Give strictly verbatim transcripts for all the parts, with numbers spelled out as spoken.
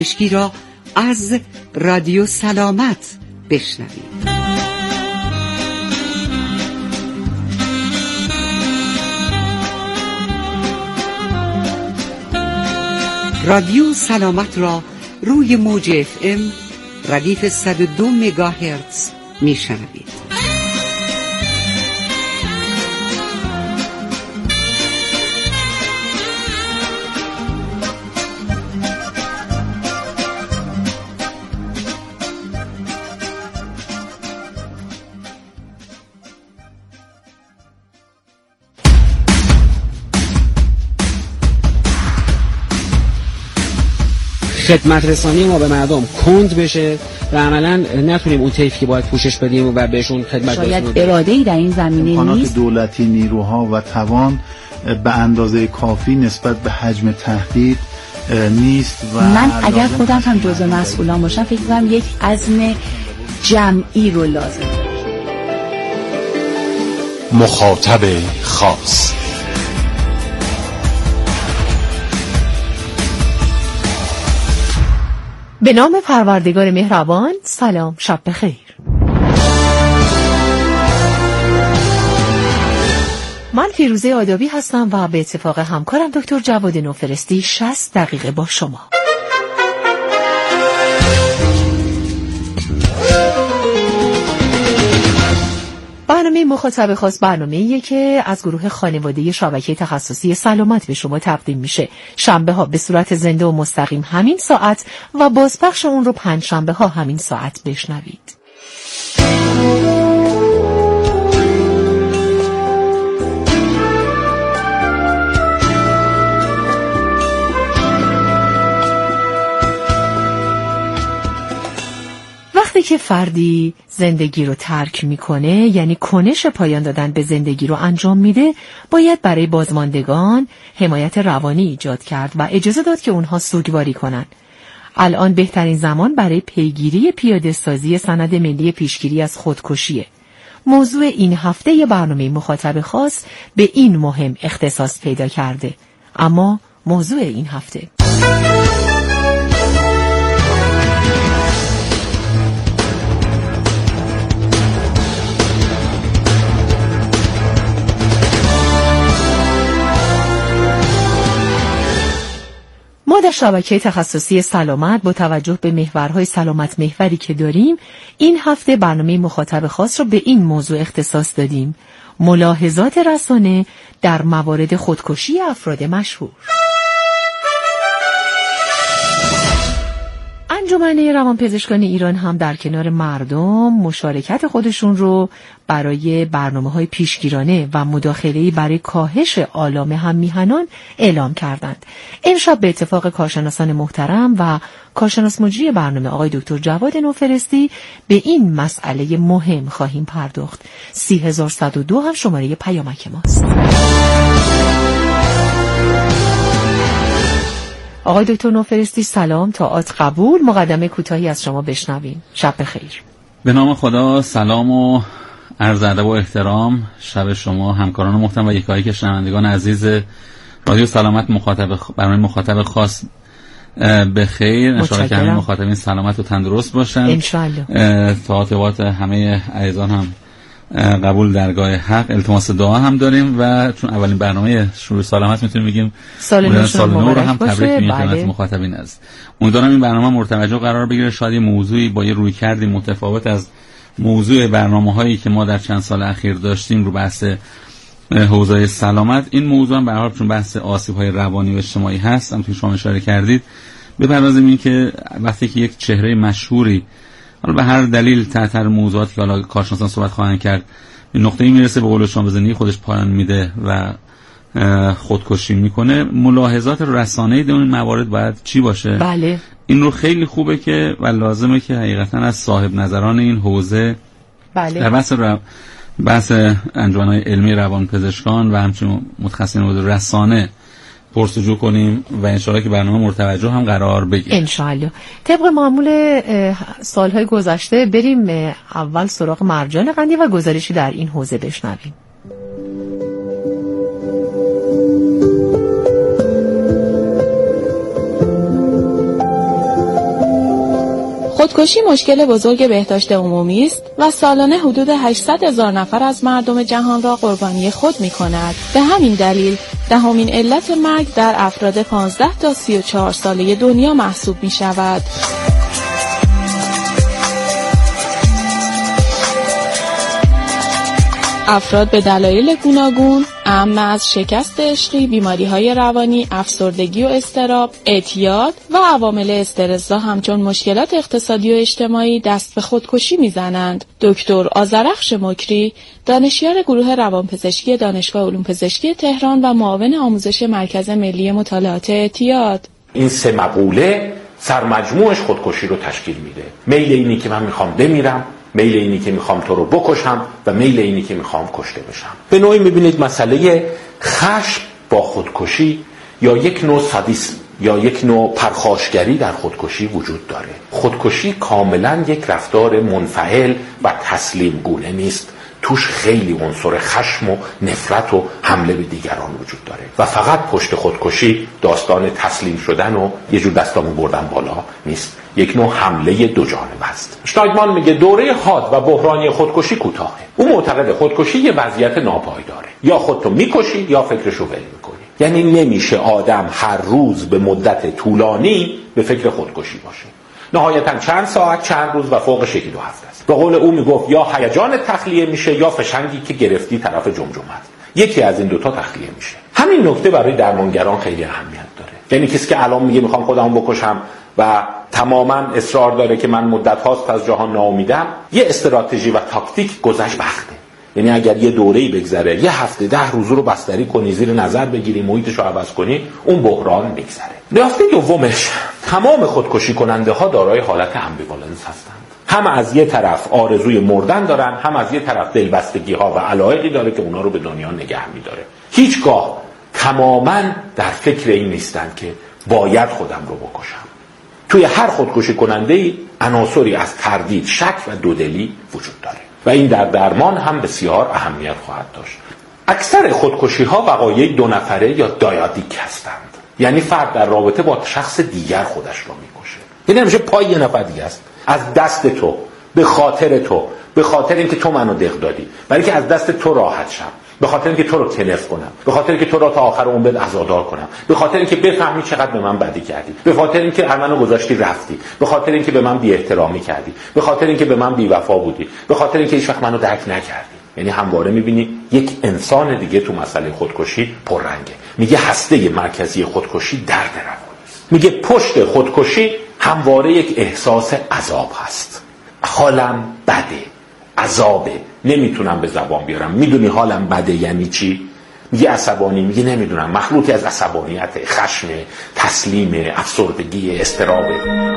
پزشکی را از رادیو سلامت بشنوید. رادیو سلامت را روی موج اف ام ردیف صد و دو مگاهرتز میشنوید. خدمت رسانی ما به مردم کند بشه و عملا نتونیم اون طیفی که باید پوشش بدیم و بهشون خدمت برسونیم. شاید اراده‌ای در این زمینه امکانات نیست. دولتی، نیروها و توان به اندازه کافی نسبت به حجم تهدید نیست و من اگر خودم هم جزو مسئولان باشم فکر می‌کنم یک عزم جمعی رو لازم داره. مخاطب خاص. به نام پروردگار مهربان. سلام، شب بخیر. من فیروزه آدابی هستم و به اتفاق همکارم دکتر جواد نوفرستی شصت دقیقه با شما. برنامه مخاطب خاص برنامه‌ایه که از گروه خانواده شبکه تخصصی سلامت به شما تقدیم میشه. شنبه ها به صورت زنده و مستقیم همین ساعت و بازپخش اون رو پنج شنبه ها همین ساعت بشنوید. وقتی که فردی زندگی رو ترک میکنه، یعنی کنش پایان دادن به زندگی رو انجام میده، باید برای بازماندگان حمایت روانی ایجاد کرد و اجازه داد که اونها سوگواری کنن. الان بهترین زمان برای پیگیری پیاده سازی سند ملی پیشگیری از خودکشیه. موضوع این هفته ی برنامه مخاطب خاص به این مهم اختصاص پیدا کرده. اما موضوع این هفته ما در شبکه تخصصی سلامت با توجه به محورهای سلامت محوری که داریم، این هفته برنامه مخاطب خاص رو به این موضوع اختصاص دادیم: ملاحظات رسانه در موارد خودکشی افراد مشهور. انجمن روانپزشکان ایران هم در کنار مردم مشارکت خودشون رو برای برنامه‌های پیشگیرانه و مداخله‌ای برای کاهش آلام هم‌میهنان اعلام کردند. امشب به اتفاق کارشناسان محترم و کارشناس مجری برنامه آقای دکتر جواد نوفرستی به این مسئله مهم خواهیم پرداخت. سی هزار صد و دو هم شماره پیامک ماست. آقای دکتر نوفرستی سلام، طاعت قبول. مقدمه کوتاهی از شما بشنویم. شب بخیر. به نام خدا، سلام و عرض ادب و احترام. شب شما همکاران محترم و یکایی که شنوندگان عزیز رادیو سلامت مخاطب خ... برنامه مخاطب خاص بخیر. ان شاءالله که همه مخاطبین سلامت و تندرست باشن ان شاءالله. طاعت همه عزیزان هم قبول درگاه حق. التماس دعا هم داریم و چون اولین برنامه شروع سلامت میتونیم بگیم سال نو سال نو رو هم تبریک میگیم بله. خدمت مخاطبین عزیز. امیدوارم این برنامه مرتوجه قرار بگیره. شاید موضوعی با یه رویکردی متفاوت از موضوع برنامه‌هایی که ما در چند سال اخیر داشتیم رو بحث حوزه سلامت. این موضوع هم به هر حال چون بحث آسیب‌های روانی و اجتماعی هست، هم توی شما اشاره کردید، بپردازیم این که وقتی که یک چهره مشهوری حالا به هر دلیل تحت موضوعاتی که حالا کارشناسان صحبت خواهند کرد به نقطه‌ای میرسه به قول شما به زندگی خودش پایان میده و خودکشی میکنه، ملاحظات رسانه‌ای در این موارد باید چی باشه؟ بله. این رو خیلی خوبه که و لازمه که حقیقتا از صاحب نظران این حوزه بله. در بحث رو بحث انجمن‌های علمی روانپزشکان و همچنین متخصصین حوزه رسانه پرسجو کنیم و انشاءالله که برنامه مرتوجه هم قرار بگیره. انشاءالله. طبق معمول سالهای گذشته بریم اول سراغ مرجان قندی و گزارشی در این حوزه بشنویم. خودکشی مشکل بزرگ بهداشت عمومی است و سالانه حدود هشتصد هزار نفر از مردم جهان را قربانی خود می‌کند. به همین دلیل دهمین علت مرگ در افراد پانزده تا سی و چهار ساله دنیا محسوب می‌شود. افراد به دلایل گوناگون اعم از شکست عشقی، بیماری‌های روانی، افسردگی و اضطراب، اعتیاد و عوامل استرس‌زا همچون مشکلات اقتصادی و اجتماعی دست به خودکشی می‌زنند. دکتر آذرخش مکری، دانشیار گروه روانپزشکی دانشگاه علوم پزشکی تهران و معاون آموزش مرکز ملی مطالعات اعتیاد: این سه مقوله سرمجموعش خودکشی رو تشکیل میده. میل اینی که من میخوام بمیرم، میل اینی که میخوام تو رو بکشم و میل اینی که میخوام کشته بشم. به نوعی میبینید مسئله خشم با خودکشی یا یک نوع سادیسم یا یک نوع پرخاشگری در خودکشی وجود داره. خودکشی کاملا یک رفتار منفعل و تسلیم گونه نیست، توش خیلی عنصر خشم و نفرت و حمله به دیگران وجود داره و فقط پشت خودکشی داستان تسلیم شدن و یه جور دستامو بردن بالا نیست، یک نوع حمله دو جانبه است. شنایدمان میگه دوره حاد و بحرانی خودکشی کوتاهه. او معتقد خودکشی یه وضعیت ناپایداره، یا خودتو میکشی یا فکرشو ول میکنی. یعنی نمیشه آدم هر روز به مدت طولانی به فکر خودکشی باشه. نهایتا چند ساعت، چند روز و فوقش یکی دو هفته است. به قول او میگفت یا هیجان تخلیه میشه یا فشنگی که گرفتی طرف جمجمت. یکی از این دوتا تخلیه میشه. همین نکته برای درمانگران خیلی اهمیت داره. یعنی کسی که الان میگه میخوام خودمو بکشم و تماما اصرار داره که من مدت هاست از جهان ناامیدم، یه استراتژی و تاکتیک گذشت بخته. یعنی اگر یه دوره‌ای بگذره، یه هفته ده روز رو بستری کنی، زیر نظر بگیری، محیطش رو عوض کنی، اون بحران میگذره. نکته دومش، تمام خودکشی کننده ها دارای حالت امبیوالنس هستند. هم از یه طرف آرزوی مردن دارن، هم از یه طرف دلبستگی ها و علایقی داره که اونا رو به دنیا نگه میداره. هیچگاه تماما در فکر این نیستن که باید خودم رو بکشم. توی هر خودکشی کننده‌ای عناصری از تردید، شک و دودلی وجود داره و این در درمان هم بسیار اهمیت خواهد داشت. اکثر خودکشی ها وقایع دو نفره یا دایادیک هستند. یعنی فرد در رابطه با شخص دیگر خودش رو میکشه. یعنی همیشه پای یه نفر دیگه است، از دست تو، به خاطر تو، به خاطر اینکه تو منو دق دادی، برای که از دست تو راحت شم، به خاطر اینکه تو رو کنف کنم، به خاطر اینکه تو رو تا آخر عمرت عزادار کنم، به خاطر اینکه بفهمی چقدر به من بدی کردی، به خاطر اینکه منو گذاشتی رفتی، به خاطر اینکه به من بی احترامی کردی، به خاطر اینکه به من بی وفا بودی، به خاطر اینکه هیچ وقت منو درک نکردی. یعنی همواره میبینی یک انسان دیگه تو مسئله خودکشی پررنگه. میگه هسته مرکزی خودکشی درد روانی است. میگه پشت خودکشی همواره یک احساس عذاب هست. حالم بده، عذابه، نمیتونم به زبان بیارم. میدونی حالم بده یعنی چی؟ میگه عصبانی، میگه نمیدونم، مخلوطی از عصبانیت، خشم، تسلیم، افسردگی، اضطرابه.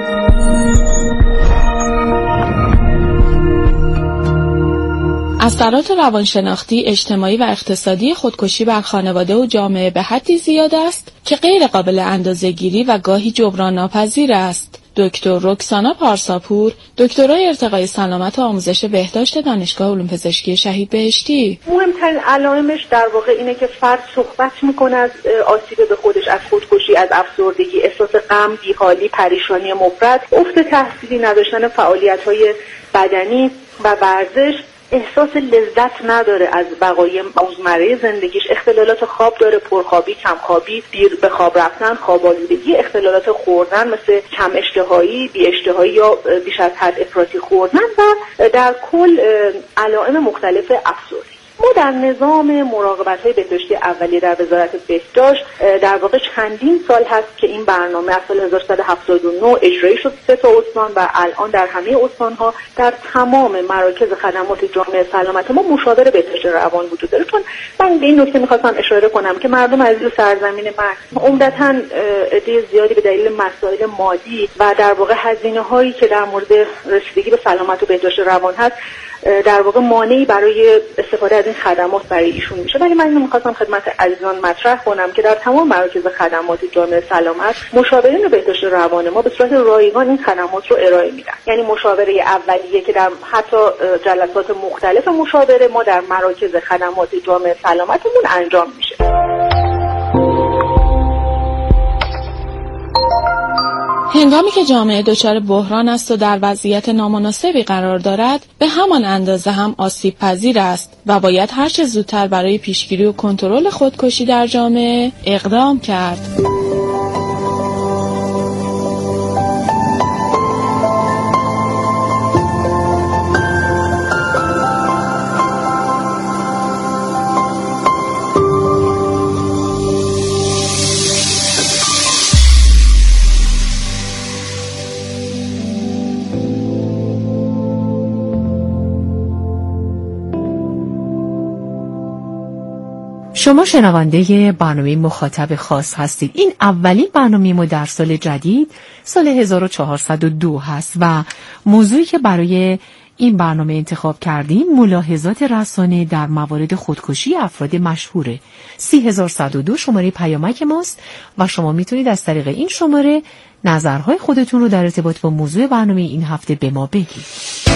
اثرات روانشناختی، اجتماعی و اقتصادی خودکشی بر خانواده و جامعه به حدی زیاد است که غیر قابل اندازه‌گیری و گاهی جبران ناپذیر است. دکتر رکسانا پارساپور، دکترای ارتقای سلامت و آموزش بهداشت دانشگاه علوم پزشکی شهید بهشتی: مهمترین علائمش در واقع اینه که فرد صحبت میکنه از آسیب به خودش، از خودکشی، از افسردگی، احساس غم، بیحالی، پریشانی مفرط، افت تحصیلی، نداشتن فعالیت‌های بدنی و ورزش، احساس لذت نداره از بقای روزمره زندگیش، اختلالات خواب داره، پرخوابی، کمخوابی، دیر به خواب رفتن، خواب آلودگی، اختلالات خوردن مثل کم اشتهایی، بی اشتهایی یا بیش از حد افراطی خوردن و در کل علائم مختلف افسردگی. ما در نظام مراقبت‌های بهداشتی اولیه در وزارت بهداشت در واقع چندین سال هست که این برنامه از سال هزار و سیصد و هفتاد و نه اجرایی شد سه تا استان و الان در همه استان‌ها در تمام مراکز خدمات جامعه سلامت ما مشاور بهداشت روان وجود داره. چون من به این نکته می‌خواستم اشاره کنم که مردم عزیز سرزمین ما عمدتاً عده زیادی به دلیل مسائل مادی و در واقع هزینه‌هایی که در مورد رسیدگی به سلامت و بهداشت روان هست در واقع مانعی برای استفاده از این خدمات برای ایشون میشه. ولی من اینو می‌خواستم خدمت عزیزان مطرح کنم که در تمام مراکز خدمات جامعه سلامت مشاورین بهداشت روان ما به صورت رایگان این خدمات رو ارائه میدن. یعنی مشاوره اولیه که در حتی جلسات مختلف مشاوره ما در مراکز خدمات جامعه سلامتمون انجام میشه. هنگامی که جامعه دچار بحران است و در وضعیت نامناسبی قرار دارد، به همان اندازه هم آسیب پذیر است و باید هر چه زودتر برای پیشگیری و کنترل خودکشی در جامعه اقدام کرد. شما شنونده برنامه مخاطب خاص هستید. این اولین برنامه ما در سال جدید سال هزار و چهارصد و دو هست و موضوعی که برای این برنامه انتخاب کردیم ملاحظات رسانه در موارد خودکشی افراد مشهوره. سی هزار صد و دو شماره پیامک ماست و شما میتونید از طریق این شماره نظرهای خودتون رو در ارتباط با موضوع برنامه این هفته به ما بگید.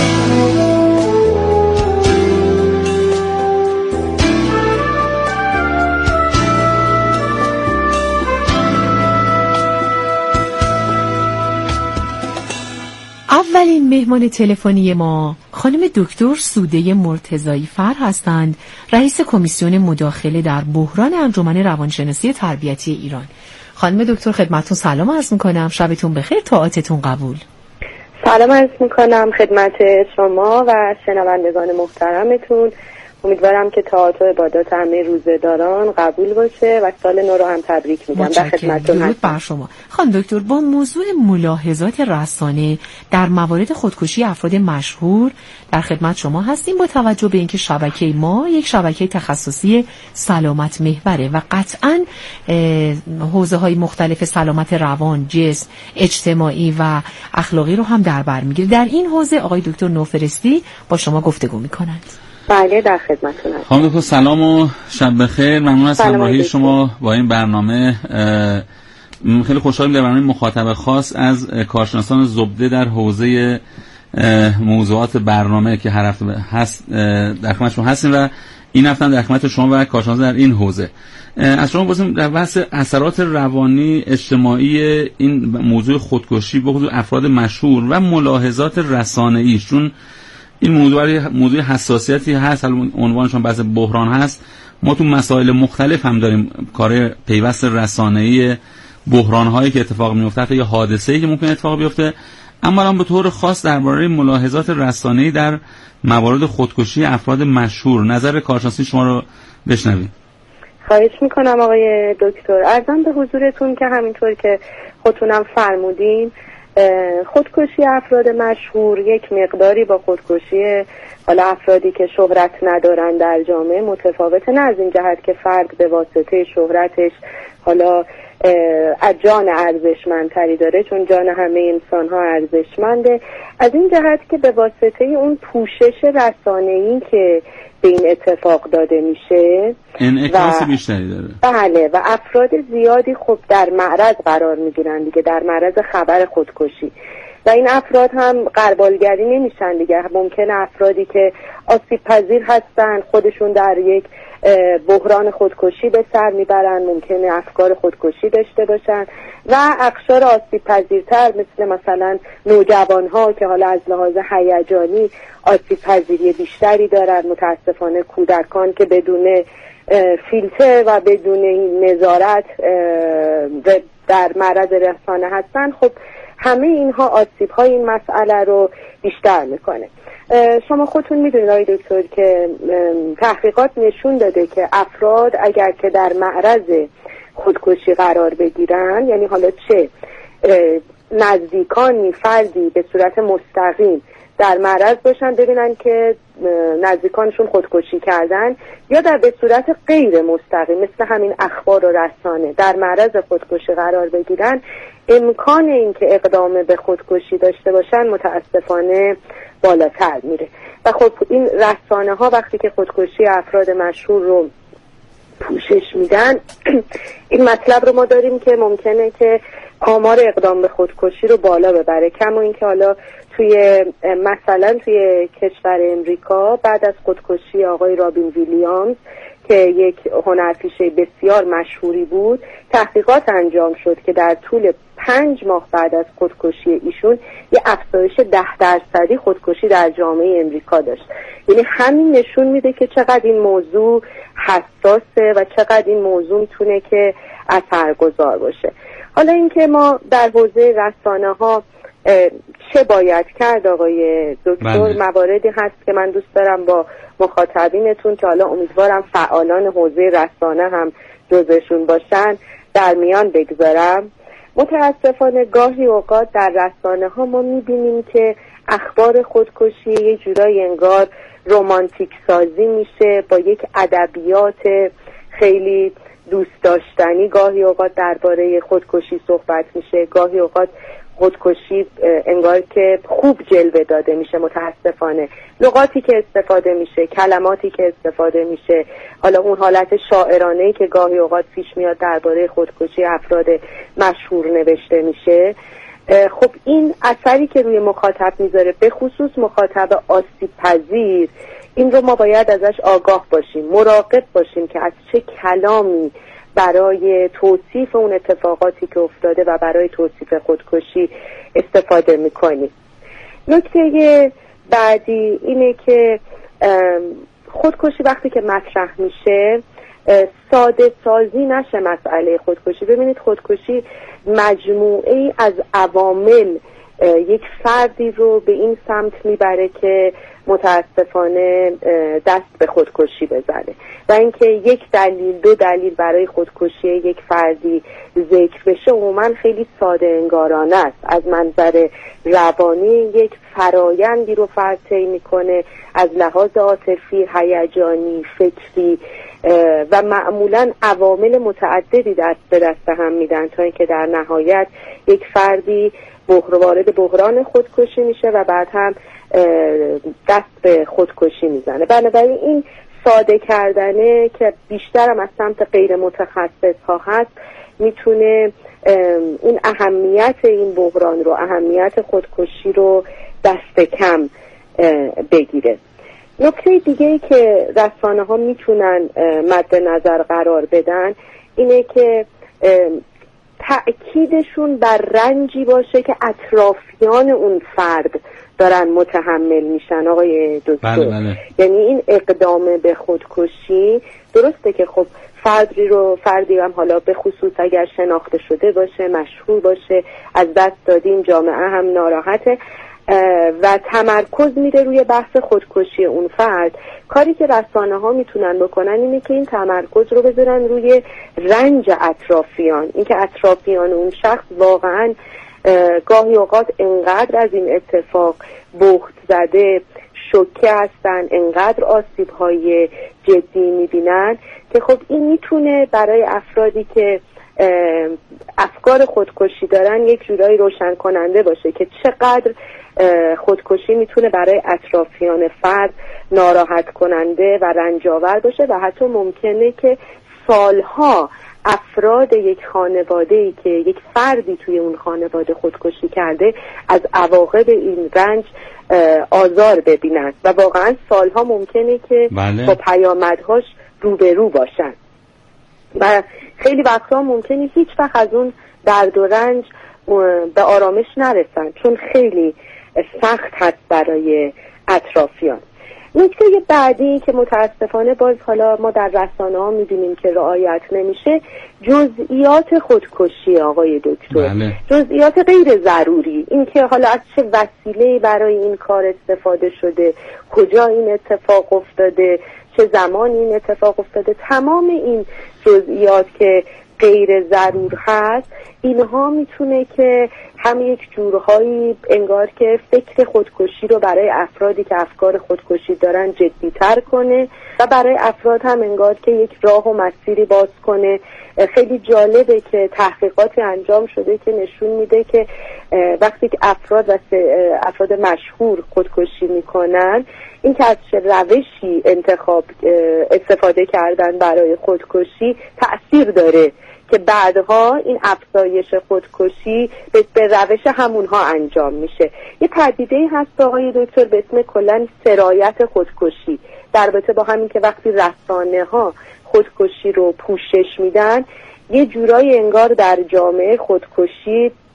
اولین مهمان تلفنی ما خانم دکتر سوده مرتضایی فر هستند، رئیس کمیسیون مداخله در بحران انجمن روانشناسی تربیتی ایران. خانم دکتر خدمتتون سلام عرض میکنم، شبتون بخیر، طاعتتون قبول. سلام عرض میکنم خدمت شما و شنوندگان محترمتون. امیدوارم که طاعت و عبادات همه روزه‌داران قبول باشه و سال نو رو هم تبریک میگم. در خدمتتون هستم. بر شما. خانم دکتر، با موضوع ملاحظات رسانه در موارد خودکشی افراد مشهور در خدمت شما هستیم، با توجه به اینکه شبکه ما یک شبکه تخصصی سلامت محوره و قطعاً حوزه‌های مختلف سلامت روان، جسم، اجتماعی و اخلاقی رو هم در بر میگیره. در این حوزه آقای دکتر نوفرستی با شما گفتگو میکنند. بله در خدمتتون هستم. خانم دکتر سلام و شب بخیر. ممنون از همراهی شما با این برنامه. خیلی خوشحالیم در برنامه مخاطب خاص از کارشناسان زبده در حوزه موضوعات برنامه که هر هفته هست در خدمت شما هستیم و این هفته هم در خدمت شما و کارشناسان در این حوزه. از شما بازم در بحث اثرات روانی اجتماعی این موضوع خودکشی به خصوص افراد مشهور و ملاحظات رسانه‌ای، چون این موضوع موضوع حساسیتی هست، عنوانشون بحث بحران هست. ما تو مسائل مختلف هم داریم کار پیوست رسانه‌ای بحران‌هایی که اتفاق میفته یا حادثه‌ای که ممکن اتفاق بیفته، اما الان به طور خاص درباره ملاحظات رسانه‌ای در موارد خودکشی افراد مشهور نظر کارشناسی شما رو بشنویم. خواهش میکنم آقای دکتر. عرضم به حضورتون که همینطور که خودتونم فرمودین، خودکشی افراد مشهور یک مقداری با خودکشی حالا افرادی که شهرت ندارن در جامعه متفاوته، نه از این جهت که فرد به واسطه شهرتش حالا از جان ارزشمندتری داره، چون جان همه انسان ها ارزشمنده، از این جهت که به واسطه اون پوشش رسانه‌ای که به این اتفاق داده میشه انعکاس بیشتری داره. بله، و افراد زیادی خب در معرض قرار میگیرن دیگه، در معرض خبر خودکشی، و این افراد هم غربالگری نمیشن دیگه. ممکنه افرادی که آسیب پذیر هستن خودشون در یک بحران خودکشی به سر میبرن، ممکنه افکار خودکشی داشته باشن، و اقشار آسیب پذیرتر مثل مثلا نوجوان ها که حالا از لحاظ هیجانی آسیب پذیری بیشتری دارن، متاسفانه کودکان که بدون فیلتر و بدون نظارت در معرض رسانه هستن، خب همه اینها آسیب های این مسئله رو بیشتر میکنه. شما خودتون میدونید آقای دکتر که تحقیقات نشون داده که افراد اگر که در معرض خودکشی قرار بگیرن، یعنی حالا چه نزدیکانی فردی به صورت مستقیم در معرض باشن ببینن که نزدیکانشون خودکشی کردن، یا در به صورت غیر مستقیم مثل همین اخبار و رسانه در معرض خودکشی قرار بگیرن، امکان این که اقدام به خودکشی داشته باشن متاسفانه بالاتر میره. و خب این رسانه ها وقتی که خودکشی افراد مشهور رو پوشش میدن این مطلب رو ما داریم که ممکنه که آمار اقدام به خودکشی رو بالا ببره. کما این که حالا توی مثلا توی کشور امریکا بعد از خودکشی آقای رابین ویلیامز که یک هنرپیشه بسیار مشهوری بود، تحقیقات انجام شد که در طول پنج ماه بعد از خودکشی ایشون یه افزایش ده درصدی خودکشی در جامعه امریکا داشت. یعنی همین نشون میده که چقدر این موضوع حساسه و چقدر این موضوع میتونه که اثرگذار باشه. حالا اینکه ما در حوزه رسانه ها چه باید کرد آقای دکتر، بله. مواردی هست که من دوست دارم با مخاطبینتون که حالا امیدوارم فعالان حوزه رسانه هم جزشون باشن در میان بگذارم. متاسفانه گاهی اوقات در رسانه ها ما میبینیم که اخبار خودکشی یه جورای انگار رمانتیک سازی میشه، با یک ادبیات خیلی دوست داشتنی گاهی اوقات درباره خودکشی صحبت میشه، گاهی اوقات خودکشی انگار که خوب جلوه داده میشه. متاسفانه لغاتی که استفاده میشه، کلماتی که استفاده میشه، حالا اون حالت شاعرانه‌ای که گاهی اوقات پیش میاد درباره خودکشی افراد مشهور نوشته میشه، خب این اثری که روی مخاطب میذاره، به خصوص مخاطب آسیب پذیر، این رو ما باید ازش آگاه باشیم، مراقب باشیم که از چه کلامی برای توصیف اون اتفاقاتی که افتاده و برای توصیف خودکشی استفاده میکنیم. نکته بعدی اینه که خودکشی وقتی که مطرح میشه ساده سازی نشه مسئله خودکشی. ببینید خودکشی مجموعه ای از عوامل یک فردی رو به این سمت میبره که متاسفانه دست به خودکشی بزنه و اینکه یک دلیل دو دلیل برای خودکشی یک فردی ذکر بشه عموما خیلی ساده انگارانه است. از منظر روانی یک فرایندی رو فرد طی میکنه از لحاظ عاطفی، هیجانی، فکری و معمولا عوامل متعددی دست به دست هم میدن تا اینکه در نهایت یک فردی وارد بحران خودکشی میشه و بعد هم دست به خودکشی میزنه. بنابراین این ساده کردنه که بیشتر هم از سمت غیر متخصص ها هست میتونه این اهمیت این بحران رو، اهمیت خودکشی رو دست کم بگیره. نکته دیگه ای که رسانه ها میتونن مد نظر قرار بدن اینه که تأکیدشون بر رنجی باشه که اطرافیان اون فرد دارن متحمل میشن آقای دکتر. بله بله. یعنی این اقدام به خودکشی درسته که خب فردی رو فردی هم حالا به خصوص اگر شناخته شده باشه، مشهور باشه، از دست دادیم، جامعه هم ناراحته و تمرکز میره روی بحث خودکشی اون فرد. کاری که رسانه ها میتونن بکنن اینه که این تمرکز رو بذارن روی رنج اطرافیان، اینکه اطرافیان اون شخص واقعا گاهی اوقات انقدر از این اتفاق بهت زده، شوکه هستن، انقدر آسیب های جدی میبینن که خب این میتونه برای افرادی که افکار خودکشی دارن یک جورایی روشن کننده باشه که چقدر خودکشی میتونه برای اطرافیان فرد ناراحت کننده و رنجاور باشه و حتی ممکنه که سالها افراد یک خانواده‌ای که یک فردی توی اون خانواده خودکشی کرده از عواقب این رنج آزار ببینن و واقعا سالها ممکنه که بله. با پیامدهاش روبرو باشن و خیلی وقتا ممکنه هیچ وقت از اون درد و رنج به آرامش نرسن چون خیلی سخت هست برای اطرافیان. نکته بعدی که متاسفانه باز حالا ما در رسانه ها میبینیم که رعایت نمیشه جزئیات خودکشی آقای دکتر. بله. جزئیات غیر ضروری، این که حالا از چه وسیله‌ای برای این کار استفاده شده، کجا این اتفاق افتاده، چه زمان این اتفاق افتاده، تمام این جزئیات که غیر ضرور هست اینها میتونه که هم یک جورهایی انگار که فکر خودکشی رو برای افرادی که افکار خودکشی دارن جدی‌تر کنه و برای افراد هم انگار که یک راه و مسیری باز کنه. خیلی جالبه که تحقیقاتی انجام شده که نشون میده که وقتی که افراد و افراد مشهور خودکشی میکنن این که از چه روشی انتخاب استفاده کردن برای خودکشی تأثیر داره که بعدها این افزایش خودکشی به روش همونها انجام میشه. یه پدیده‌ای هست آقای دکتر به اسم کلاً سرایت خودکشی، در رابطه با همین که وقتی رسانه ها خودکشی رو پوشش میدن یه جورایی انگار در جامعه خودکشی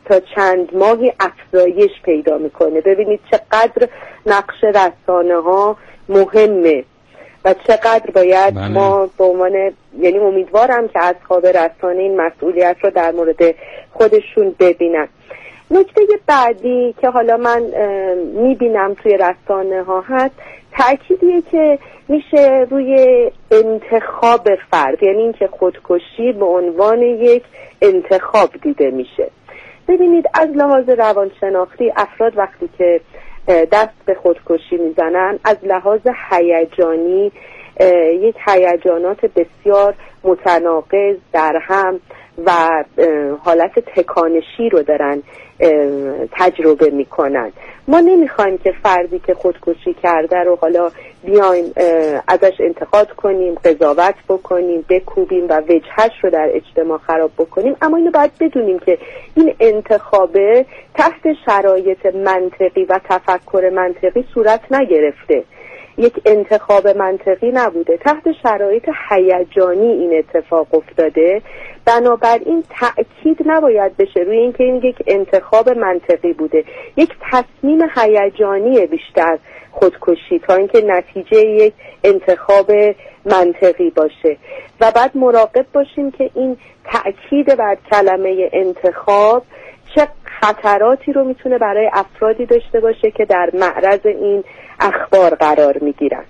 تا چند ماهی افزایش پیدا میکنه. ببینید چقدر نقش رسانه ها مهمه و چقدر باید بله. ما به عنوان، یعنی امیدوارم که اصحاب رسانه این مسئولیت رو در مورد خودشون ببینن. نکته بعدی که حالا من میبینم توی رسانه ها هست، تأکیدیه که میشه روی انتخاب فرد، یعنی اینکه خودکشی به عنوان یک انتخاب دیده میشه. ببینید از لحاظ روانشناختی افراد وقتی که دست به خودکشی میزنن از لحاظ هیجانی یک هیجانات بسیار متناقض در هم و حالت تکانشی رو دارن تجربه میکنن. ما نمیخوایم که فردی که خودکشی کرده رو حالا بیایم ازش انتقاد کنیم، قضاوت بکنیم، بکوبیم و وجهش رو در اجتماع خراب بکنیم، اما اینو باید بدونیم که این انتخابه تحت شرایط منطقی و تفکر منطقی صورت نگرفته، یک انتخاب منطقی نبوده، تحت شرایط هیجانی این اتفاق افتاده. بنابراین تأکید نباید بشه روی اینکه این یک انتخاب منطقی بوده، یک تصمیم هیجانی بیشتر خودکشی تا اینکه نتیجه یک انتخاب منطقی باشه. و بعد مراقب باشیم که این تأکید بر کلمه انتخاب چه خطراتی رو میتونه برای افرادی داشته باشه که در معرض این اخبار قرار میگیرن.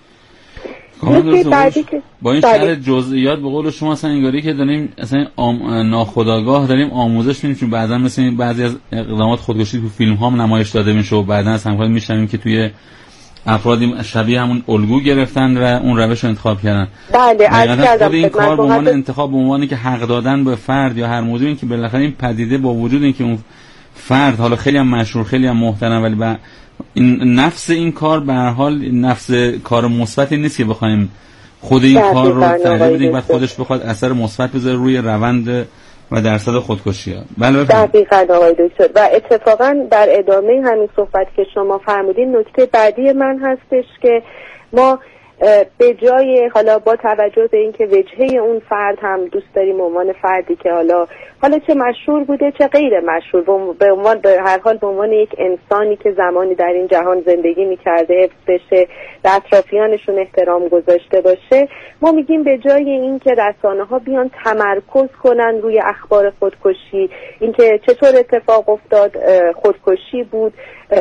با این شرح جزئیات به قول شما اصلا انگاری که داریم اصلا آم... ناخودآگاه داریم آموزش می‌بینیم، چون بعضا مثل بعضی از اقدامات خودکشی تو فیلم ها نمایش داده میشه و بعدا از همکار میشنویم که توی افرادی شبیه همون الگو گرفتن و اون روش رو انتخاب کردن. بله، از خود این کار به عنوان انتخاب، به عنوانی که حق دادن به فرد یا هر موضوعی که بالاخره این پدیده با وجود این که اون فرد حالا خیلی هم مشهور، خیلی هم محترم، ولی با این نفس این کار به هر حال نفس کار مثبتی نیست که بخوایم خود این کار رو تغییر بدیم و خودش بخواد اثر مثبت بذاره روی روند و درصد خودکشی ها. بله دقیقاً آقای دکتر. و اتفاقاً در ادامه همین صحبت که شما فرمودین نکته بعدی من هستش که ما به جای حالا با توجه به اینکه وجهه اون فرد هم دوست داریم عنوان فردی که حالا حالا چه مشهور بوده چه غیر مشهور، به عنوان به هر حال به عنوان یک انسانی که زمانی در این جهان زندگی می‌کرده حفظ بشه، به اطرافیانشون احترام گذاشته باشه، ما میگیم به جای اینکه رسانه‌ها بیان تمرکز کنن روی اخبار خودکشی، اینکه چطور اتفاق افتاد، خودکشی بود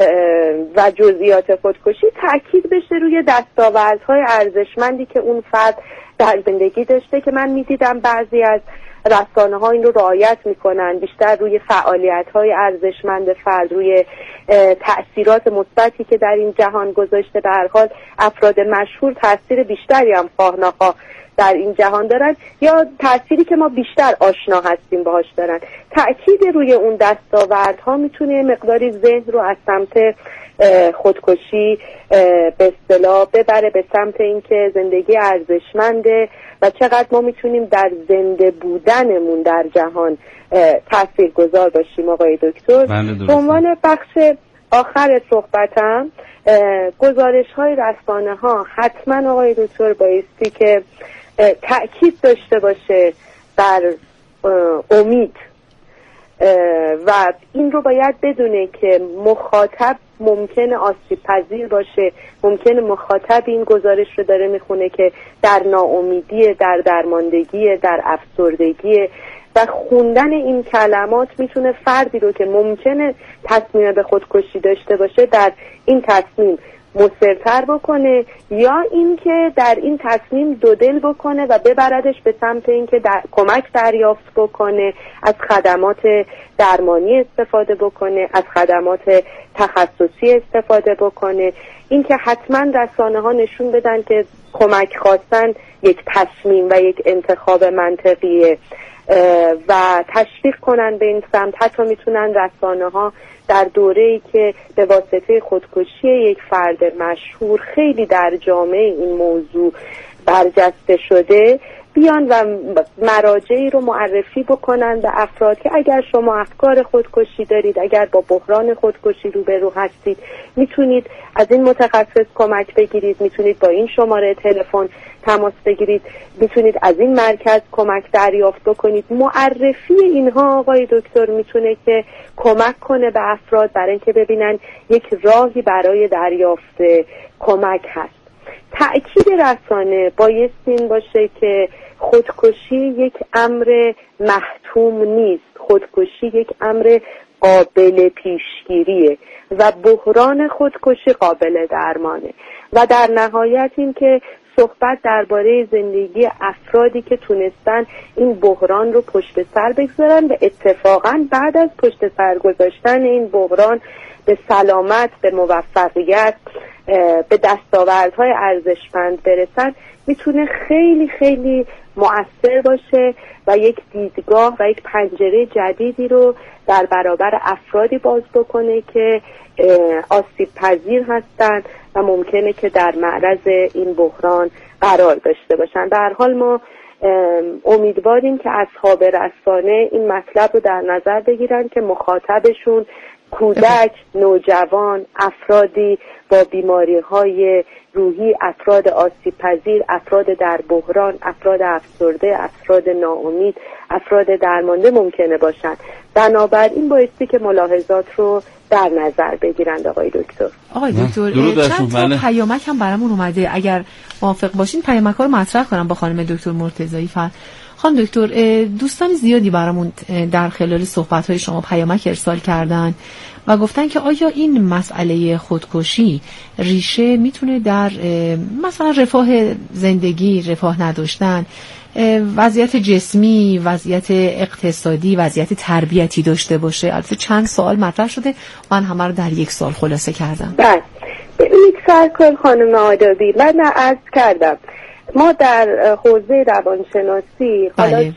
و جزئیات خودکشی، تاکید بشه روی دستاوردهای ارزشمندی که اون فرد در زندگی داشته که من میدیدم بعضی از رسانه ها این رو رعایت میکنن، بیشتر روی فعالیت های ارزشمند فرد، روی تأثیرات مثبتی که در این جهان گذاشته. به هر حال افراد مشهور تأثیر بیشتری هم خواه نخواه در این جهان دارن، یا تأثیری که ما بیشتر آشنا هستیم باهاش دارن. تأکید روی اون دستاوردها میتونه مقداری ذهن رو از سمت خودکشی به اصطلاح ببره به سمت اینکه زندگی ارزشمنده و چقدر ما میتونیم در زنده بودنمون در جهان تاثیرگذار باشیم. آقای دکتر، به عنوان بخش آخر صحبتم، گزارش های رسانه ها حتما آقای دکتر بایستی که تأکید داشته باشه بر امید و این رو باید بدونه که مخاطب ممکنه آسیب پذیر باشه، ممکنه مخاطب این گزارش رو داره میخونه که در ناامیدی، در درماندگی، در افسردگی و خوندن این کلمات میتونه فردی رو که ممکنه تصمیم به خودکشی داشته باشه در این تصمیم مصرتر بکنه، یا اینکه در این تصمیم دودل بکنه و ببردش به سمت اینکه در کمک دریافت بکنه، از خدمات درمانی استفاده بکنه، از خدمات تخصصی استفاده بکنه. اینکه حتما رسانه ها نشون بدن که کمک خواستن یک تصمیم و یک انتخاب منطقیه و تشویق کنن به این سمت. حتی میتونن رسانه ها در دوره‌ای که به واسطه خودکشی یک فرد مشهور خیلی در جامعه این موضوع برجسته شده، بیان و مراجعی رو معرفی بکنن به افراد که اگر شما افکار خودکشی دارید، اگر با بحران خودکشی روبرو هستید، میتونید از این متخصص کمک بگیرید، میتونید با این شماره تلفن تماس بگیرید، میتونید از این مرکز کمک دریافت بکنید. معرفی اینها آقای دکتر میتونه که کمک کنه به افراد برای اینکه ببینن یک راهی برای دریافت کمک هست. تأکید رسانه بایست این باشه که خودکشی یک امر محتوم نیست، خودکشی یک امر قابل پیشگیریه و بحران خودکشی قابل درمانه و در نهایت این که صحبت درباره زندگی افرادی که تونستن این بحران رو پشت سر بگذارن و اتفاقا بعد از پشت سر گذاشتن این بحران به سلامت، به موفقیت، به دستاوردهای ارزشمند برسن، میتونه خیلی خیلی مؤثر باشه و یک دیدگاه و یک پنجره جدیدی رو در برابر افرادی باز بکنه که آسیب پذیر هستن و ممکنه که در معرض این بحران قرار داشته باشن. به هر حال ما امیدواریم که اصحاب رسانه این مطلب رو در نظر بگیرن که مخاطبشون کودک، نوجوان، افرادی با بیماری‌های روحی، افراد آسیب پذیر، افراد در بحران، افراد افسرده، افراد ناامید، افراد درمانده ممکنه باشن. بنابراین بایستی که ملاحظات رو در نظر بگیرند آقای دکتر. آقای دکتر چند تا پیامک هم برامون اومده، اگر موافق باشین پیامک ها رو مطرح کنم با خانم دکتر مرتضایی. فر خانم دکتر، دوستان زیادی برامون در خلال صحبت‌های شما پیامک ارسال کردن و گفتن که آیا این مسئله خودکشی ریشه میتونه در مثلا رفاه زندگی، رفاه نداشتن، وضعیت جسمی، وضعیت اقتصادی، وضعیت تربیتی داشته باشه؟ البته چند سوال مطرح شده، من همه رو در یک سال خلاصه کردم. بله، ببینید سرکار خانم آدابی، من عرض کردم ما در حوزه روانشناسی حالا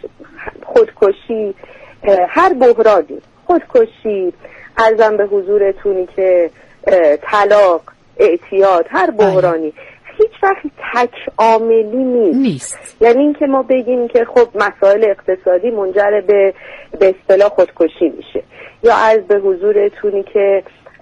خودکشی، هر بحرانی، خودکشی، عرضم به حضورتونی که طلاق، اعتیاد، هر بحرانی هیچ وقت تک عاملی نیست. نیست. یعنی اینکه ما بگیم که خب مسائل اقتصادی منجر به به اصطلاح خودکشی میشه، یا عرض به حضورتونی که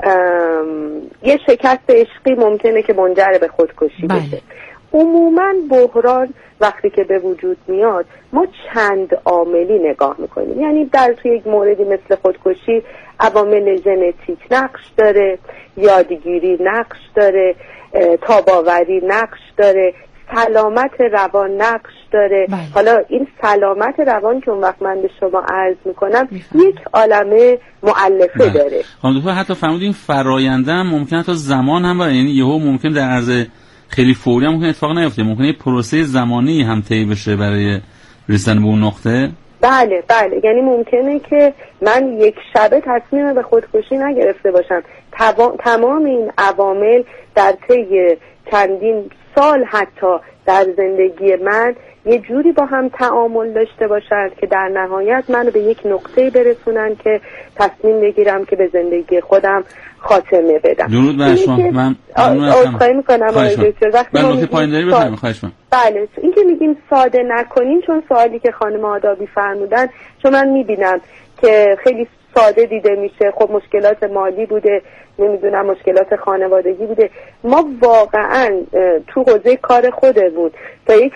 یه شکست عشقی ممکنه که منجر به خودکشی بله. بشه. عموما بحران وقتی که به وجود میاد ما چند عاملی نگاه میکنیم. یعنی در توی یک موردی مثل خودکشی عوامل ژنتیک نقش داره، یادگیری نقش داره، تاباوری نقش داره، سلامت روان نقش داره. بله. حالا این سلامت روان که اون وقت من به شما عرض میکنم یک عالمه مؤلفه بله. داره. خانم دکتر حتی فرمودین فراینده هم ممکنه تا زمان هم باشه، یعنی یهو ممکن در عرض خیلی فوری هم ممکن اتفاق نیفته، ممکنه پروسه زمانی هم طی بشه برای رسیدن به اون نقطه. بله بله، یعنی ممکنه که من یک شبه تصمیم به خودکشی نگرفته باشم، تمام این عوامل در طی چندین سال حتی در زندگی من یه جوری با هم تعامل داشته باشن که در نهایت منو به یک نقطه‌ای برسونن که تصمیم بگیرم که به زندگی خودم خاتمه بدم. درود بر شما. من عذرخواهی میکنم آقای دکتر وقتی ما میگیم پایینداری بفرمایید. خواهش می‌کنم. بله، این که میگیم ساده نکنین، چون سوالی که خانم آدابی فرمودن چون من میبینم که خیلی ساده دیده میشه، خب مشکلات مالی بوده، نمیدونم مشکلات خانوادگی بوده. ما واقعا تو حوزه کار خودمون تا یک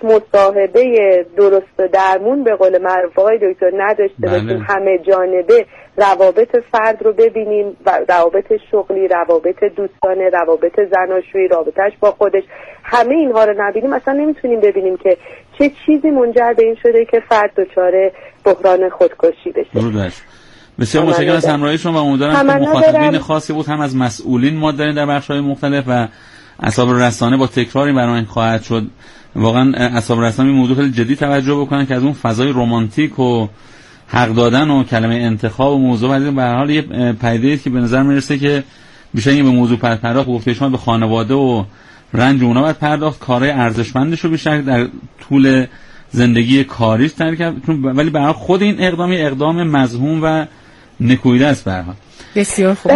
مصاحبه درست درمون به قول معروف آقای دکتر نداشته باشیم، همه جانبه روابط فرد رو ببینیم، روابط شغلی، روابط دوستانه، روابط زناشویی، رابطش با خودش، همه اینها رو نبینیم، اصلا نمیتونیم ببینیم که چه چیزی منجر به این شده که فرد دچار بحران خودکشی بشه. بسیار متشکرم از همراهی شما و امیدوارم که مخاطبین خاصی بود، هم از مسئولین ما داریم در بخش‌های مختلف و اصحاب رسانه با تکراری برنامه خواهد شد. واقعا اصحاب رسانه موضوع خیلی جدی توجه بکنن که از اون فضای رمانتیک و حق دادن و کلمه انتخاب و موضوع بعد به هر حال یه پدیده‌ای که به نظر میرسه که بیشتر به موضوع پرداخت گفته شما به خانواده و رنج اونها باید پرداخت، کارهای ارزشمندش رو بیشتر در طول زندگی کاریش ترک، ولی به هر حال خود این اقدام اقدام مذموم و نکویده است. برها بسیار خوب.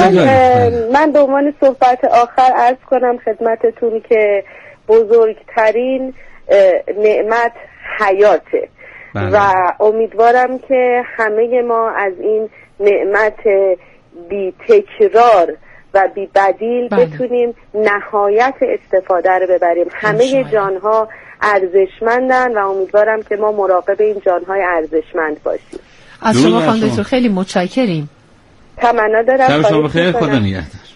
من به عنوان صحبت آخر عرض کنم خدمتتون که بزرگترین نعمت حیاته. بله. و امیدوارم که همه ما از این نعمت بی تکرار و بی بدیل بله. بتونیم نهایت استفاده رو ببریم. همه جانها ارزشمندن و امیدوارم که ما مراقب این جانهای ارزشمند باشیم. از شما خانم دکتر خیلی متشکریم. تمنا دارم. شب شما بخیر، خدا نگهدار.